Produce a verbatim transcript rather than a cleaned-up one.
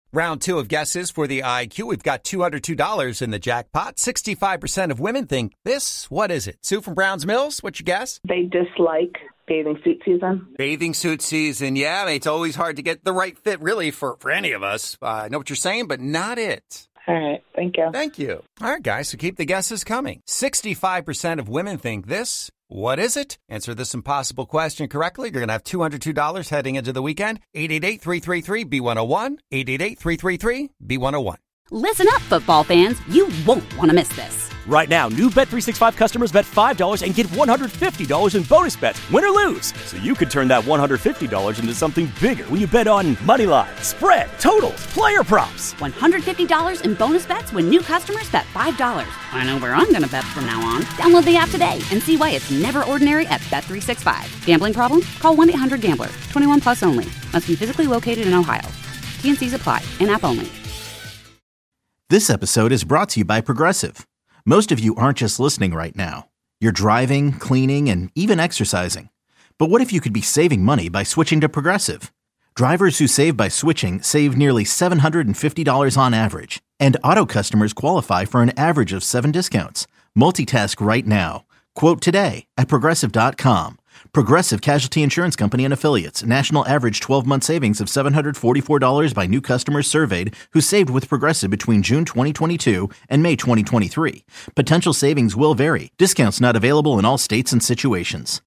Round two of guesses for the I Q. We've got two hundred two dollars in the jackpot. sixty-five percent of women think this. What is it? Sue from Browns Mills, what's your guess? They dislike bathing suit season. Bathing suit season, yeah. I mean, it's always hard to get the right fit, really, for, for any of us. Uh, I know what you're saying, but not it. All right. Thank you. Thank you. All right, guys, so keep the guesses coming. sixty-five percent of women think this. What is it? Answer this impossible question correctly. You're going to have two hundred two dollars heading into the weekend. eight eight eight, three three three, B one oh one. eight eight eight, three three three, B one oh one. Listen up, football fans. You won't want to miss this. Right now, new Bet three sixty-five customers bet five dollars and get one hundred fifty dollars in bonus bets, win or lose. So you could turn that one hundred fifty dollars into something bigger when you bet on money line, spread, totals, player props. one hundred fifty dollars in bonus bets when new customers bet five dollars. I know where I'm going to bet from now on. Download the app today and see why it's never ordinary at Bet three sixty-five. Gambling problem? Call one eight hundred gambler. twenty-one plus only. Must be physically located in Ohio. T and C's apply. In-app only. This episode is brought to you by Progressive. Most of you aren't just listening right now. You're driving, cleaning, and even exercising. But what if you could be saving money by switching to Progressive? Drivers who save by switching save nearly seven hundred fifty dollars on average. And auto customers qualify for an average of seven discounts. Multitask right now. Quote today at Progressive dot com. Progressive Casualty Insurance Company and Affiliates. National average twelve-month savings of seven hundred forty-four dollars by new customers surveyed who saved with Progressive between June twenty twenty-two and May twenty twenty-three. Potential savings will vary. Discounts not available in all states and situations.